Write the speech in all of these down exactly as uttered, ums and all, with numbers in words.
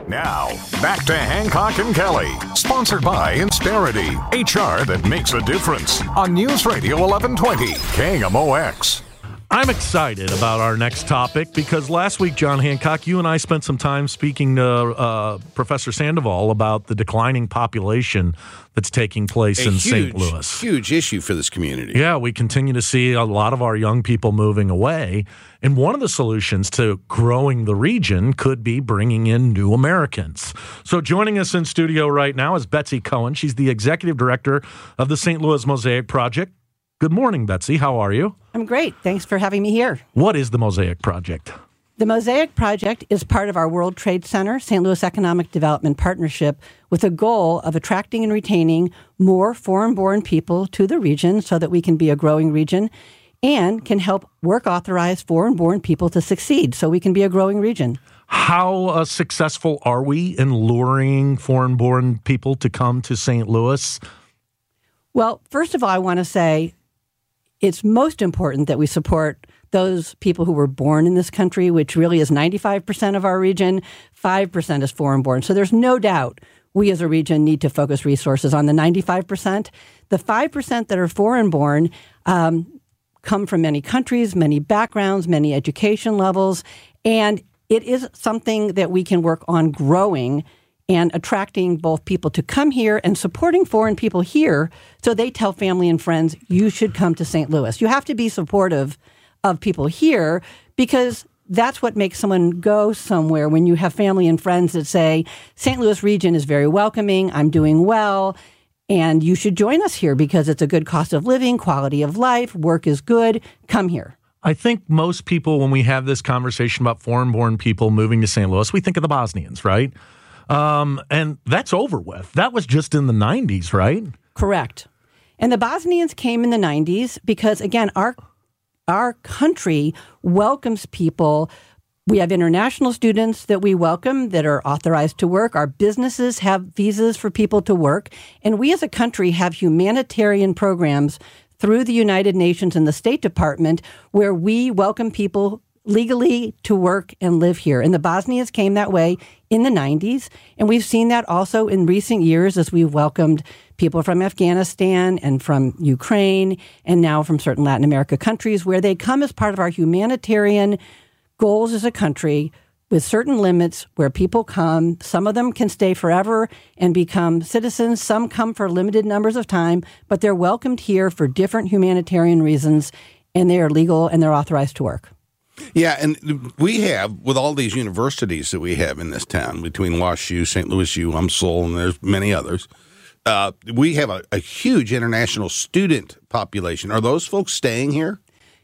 Now, back to Hancock and Kelly, sponsored by Insperity, H R that makes a difference, on News Radio eleven twenty, K M O X. I'm excited about our next topic because last week, John Hancock, you and I spent some time speaking to uh, Professor Sandoval about the declining population that's taking place a in huge, Saint Louis. Huge issue for this community. Yeah, we continue to see a lot of our young people moving away. And one of the solutions to growing the region could be bringing in new Americans. So joining us in studio right now is Betsy Cohen. She's the executive director of the Saint Louis Mosaic Project. Good morning, Betsy. How are you? I'm great. Thanks for having me here. What is the Mosaic Project? The Mosaic Project is part of our World Trade Center Saint Louis Economic Development Partnership with a goal of attracting and retaining more foreign-born people to the region so that we can be a growing region and can help work-authorized foreign-born people to succeed so we can be a growing region. How uh, successful are we in luring foreign-born people to come to Saint Louis? Well, first of all, I want to say it's most important that we support those people who were born in this country, which really is ninety-five percent of our region, five percent is foreign-born. So there's no doubt we as a region need to focus resources on the ninety-five percent. The five percent that are foreign-born um, come from many countries, many backgrounds, many education levels, and it is something that we can work on growing and attracting both people to come here and supporting foreign people here so they tell family and friends, you should come to Saint Louis. You have to be supportive of people here because that's what makes someone go somewhere when you have family and friends that say, Saint Louis region is very welcoming, I'm doing well, and you should join us here because it's a good cost of living, quality of life, work is good, come here. I think most people, when we have this conversation about foreign-born people moving to Saint Louis, we think of the Bosnians, right? Um, and that's over with. That was just in the nineties, right? Correct. And the Bosnians came in the nineties because, again, our our country welcomes people. We have international students that we welcome that are authorized to work. Our businesses have visas for people to work. And we as a country have humanitarian programs through the United Nations and the State Department where we welcome people legally to work and live here. And the Bosnians came that way in the nineties. And we've seen that also in recent years as we've welcomed people from Afghanistan and from Ukraine and now from certain Latin America countries where they come as part of our humanitarian goals as a country with certain limits where people come. Some of them can stay forever and become citizens. Some come for limited numbers of time, but they're welcomed here for different humanitarian reasons and they are legal and they're authorized to work. Yeah, and we have, with all these universities that we have in this town, between Wash U, Saint Louis U, UMSL, and there's many others, uh, we have a, a huge international student population. Are those folks staying here?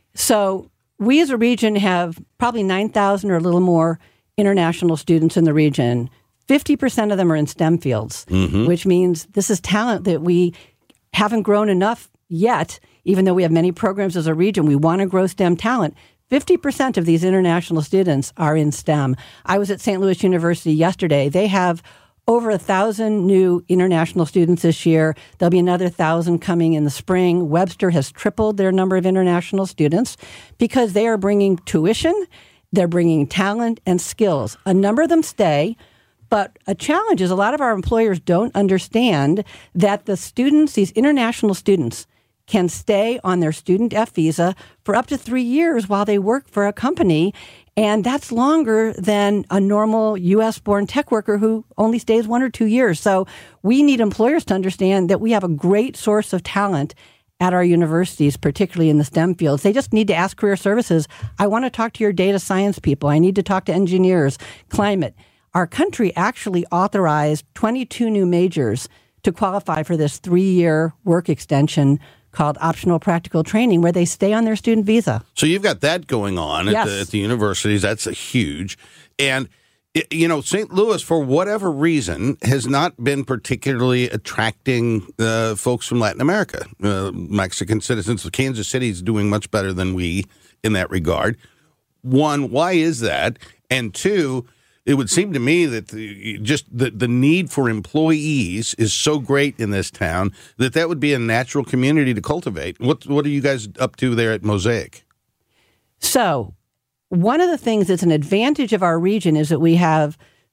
So we as a region have probably nine thousand or a little more international students in the region. fifty percent of them are in STEM fields, mm-hmm. which means this is talent that we haven't grown enough yet, even though we have many programs as a region. We want to grow STEM talent. fifty percent of these international students are in STEM. I was at Saint Louis University yesterday. They have over a thousand new international students this year. There'll be another thousand coming in the spring. Webster has tripled their number of international students because they are bringing tuition, they're bringing talent and skills. A number of them stay, but a challenge is a lot of our employers don't understand that the students, these international students, can stay on their student F visa for up to three years while they work for a company. And that's longer than a normal U S-born tech worker who only stays one or two years. So we need employers to understand that we have a great source of talent at our universities, particularly in the STEM fields. They just need to ask Career Services, I want to talk to your data science people. I need to talk to engineers, climate. Our country actually authorized twenty-two new majors to qualify for this three-year work extension called optional practical training, where they stay on their student visa. So you've got that going on at, yes. the, at the universities. That's a huge. And, it, you know, Saint Louis, for whatever reason, has not been particularly attracting uh, folks from Latin America. Uh, Mexican citizens. Kansas City is doing much better than we in that regard. One, why is that? And two, it would seem to me that the, just the, the need for employees is so great in this town that that would be a natural community to cultivate. What what are you guys up to there at Mosaic? So one of the things that's an advantage of our region is that we have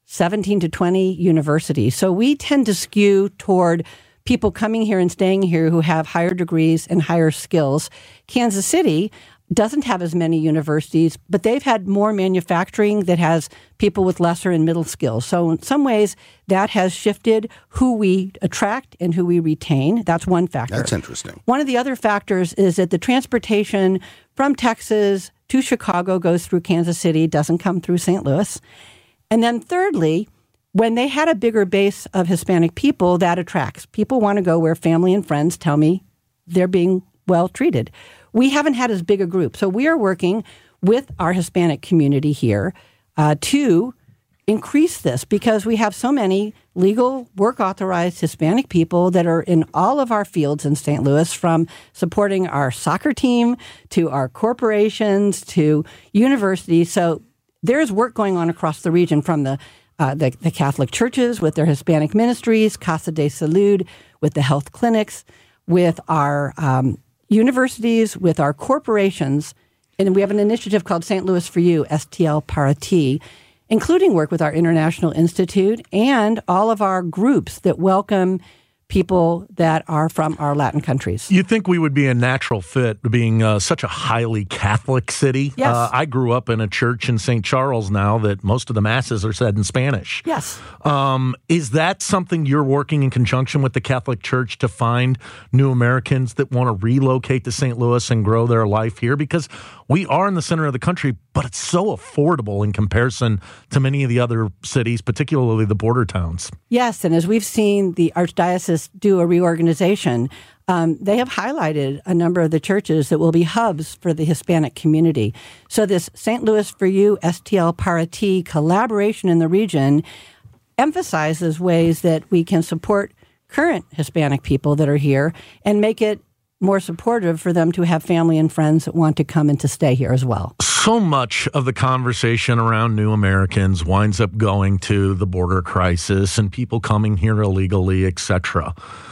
seventeen to twenty universities. So we tend to skew toward people coming here and staying here who have higher degrees and higher skills. Kansas City doesn't have as many universities, but they've had more manufacturing that has people with lesser and middle skills. So in some ways, that has shifted who we attract and who we retain. That's one factor. That's interesting. One of the other factors is that the transportation from Texas to Chicago goes through Kansas City, doesn't come through Saint Louis. And then thirdly, when they had a bigger base of Hispanic people, that attracts. People want to go where family and friends tell me they're being well treated. We haven't had as big a group. So we are working with our Hispanic community here uh, to increase this because we have so many legal work authorized Hispanic people that are in all of our fields in Saint Louis, from supporting our soccer team to our corporations to universities. So there's work going on across the region, from the uh, the, the Catholic churches with their Hispanic ministries, Casa de Salud with the health clinics, with our um, universities, with our corporations, and we have an initiative called Saint Louis for You, S T L Para Ti, including work with our International Institute and all of our groups that welcome people that are from our Latin countries. You think we would be a natural fit, being uh, such a highly Catholic city? Yes. Uh, I grew up in a church in Saint Charles now that most of the masses are said in Spanish. Yes. Um, is that something you're working in conjunction with the Catholic Church to find new Americans that want to relocate to Saint Louis and grow their life here? Because we are in the center of the country, but it's so affordable in comparison to many of the other cities, particularly the border towns. Yes, and as we've seen the Archdiocese do a reorganization, um, they have highlighted a number of the churches that will be hubs for the Hispanic community. So this Saint Louis for You, S T L Para Ti collaboration in the region emphasizes ways that we can support current Hispanic people that are here and make it more supportive for them to have family and friends that want to come and to stay here as well. So much of the conversation around new Americans winds up going to the border crisis and people coming here illegally, et cetera.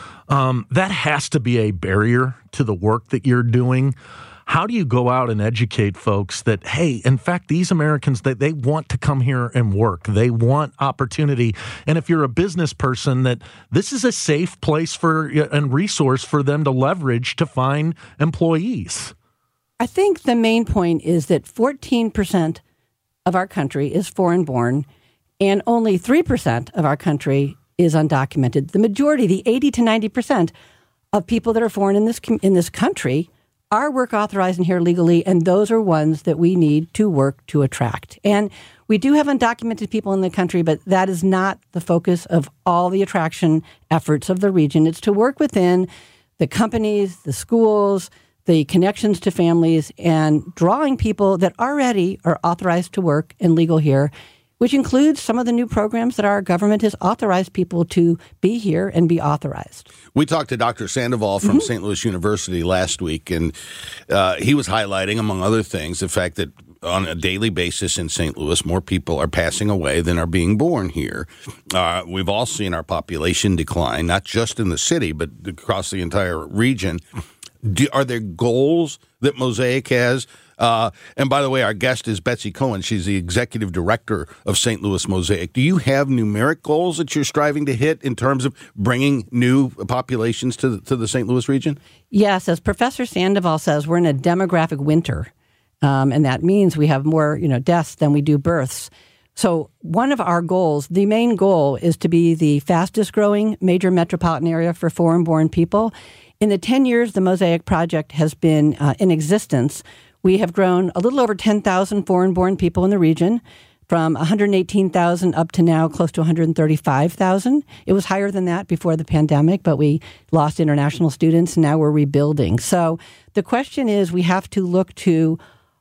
Um, that has to be a barrier to the work that you're doing. How do you go out and educate folks that, hey, in fact, these Americans, they, they want to come here and work. They want opportunity. And if you're a business person, that this is a safe place for and resource for them to leverage to find employees. I think the main point is that fourteen percent of our country is foreign born and only three percent of our country is undocumented. The majority, the eighty to ninety percent of people that are foreign in this in this country are work authorized and here legally, and those are ones that we need to work to attract. And we do have undocumented people in the country, but that is not the focus of all the attraction efforts of the region. It's to work within the companies, the schools, the connections to families, and drawing people that already are authorized to work and legal here, which includes some of the new programs that our government has authorized people to be here and be authorized. We talked to Doctor Sandoval from mm-hmm. Saint Louis University last week, and uh, he was highlighting, among other things, the fact that on a daily basis in Saint Louis, more people are passing away than are being born here. Uh, we've all seen our population decline, not just in the city, but across the entire region. Do, are there goals that Mosaic has? Uh, and by the way, our guest is Betsy Cohen. She's the executive director of Saint Louis Mosaic. Do you have numeric goals that you're striving to hit in terms of bringing new populations to the, to the Saint Louis region? Yes. As Professor Sandoval says, we're in a demographic winter. Um, and that means we have more, you know, deaths than we do births. So one of our goals, the main goal, is to be the fastest growing major metropolitan area for foreign-born people. In the ten years the Mosaic Project has been uh, in existence, we have grown a little over ten thousand foreign-born people in the region, from one hundred eighteen thousand up to now close to one hundred thirty-five thousand. It was higher than that before the pandemic, but we lost international students, and now we're rebuilding. So the question is, we have to look to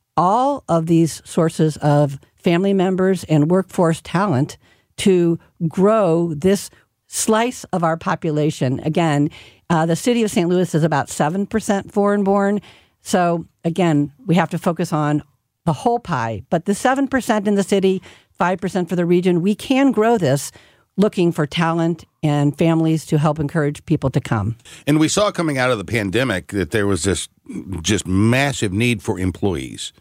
all of these sources of family members and workforce talent to grow this slice of our population. Again, uh, the city of Saint Louis is about seven percent foreign-born. So again, we have to focus on the whole pie. But the seven percent in the city, five percent for the region, we can grow this looking for talent and families to help encourage people to come. And we saw coming out of the pandemic that there was this just massive need for employees.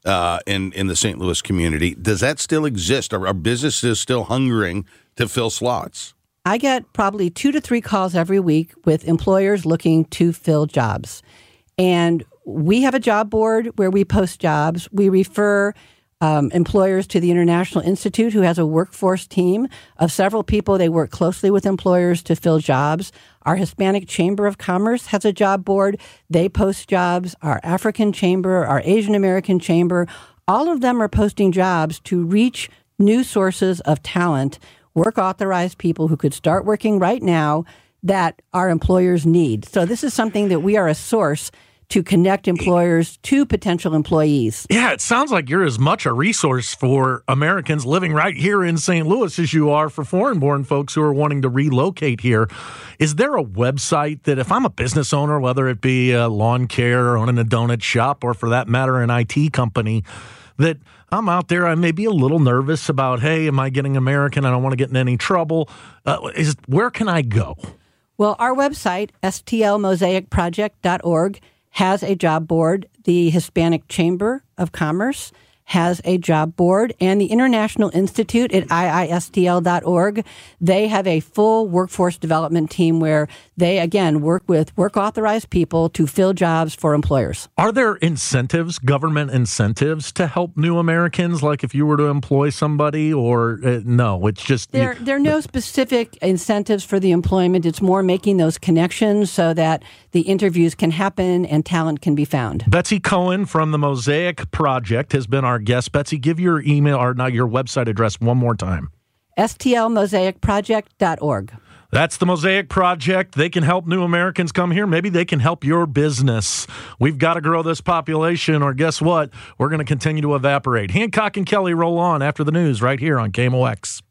uh, in in the Saint Louis community. Does that still exist? Are, are businesses still hungering to fill slots? I get probably two to three calls every week with employers looking to fill jobs. And we have a job board where we post jobs. We refer um, employers to the International Institute, who has a workforce team of several people. They work closely with employers to fill jobs. Our Hispanic Chamber of Commerce has a job board. They post jobs. Our African Chamber, our Asian American Chamber, all of them are posting jobs to reach new sources of talent, work authorized people who could start working right now that our employers need. So this is something that we are a source to connect employers to potential employees. Yeah, it sounds like you're as much a resource for Americans living right here in Saint Louis as you are for foreign-born folks who are wanting to relocate here. Is there a website that if I'm a business owner, whether it be a lawn care or owning a donut shop or for that matter an I T company, that I'm out there, I may be a little nervous about, hey, am I getting American? I don't want to get in any trouble. Uh, is where can I go? Well, our website, S T L mosaic project dot org, has a job board. The Hispanic Chamber of Commerce has a job board, and the International Institute at I I S T L dot org, they have a full workforce development team where they, again, work with work-authorized people to fill jobs for employers. Are there incentives, government incentives, to help new Americans, like if you were to employ somebody, or uh, no, it's just... There, you, there are no specific incentives for the employment. It's more making those connections so that the interviews can happen and talent can be found. Betsy Cohen from the Mosaic Project has been our guest. Betsy, give your email or not your website address one more time. S T L mosaic project dot org. That's the Mosaic Project. They can help new Americans come here. Maybe they can help your business. We've got to grow this population, or guess what? We're going to continue to evaporate. Hancock and Kelly roll on after the news right here on K M O X.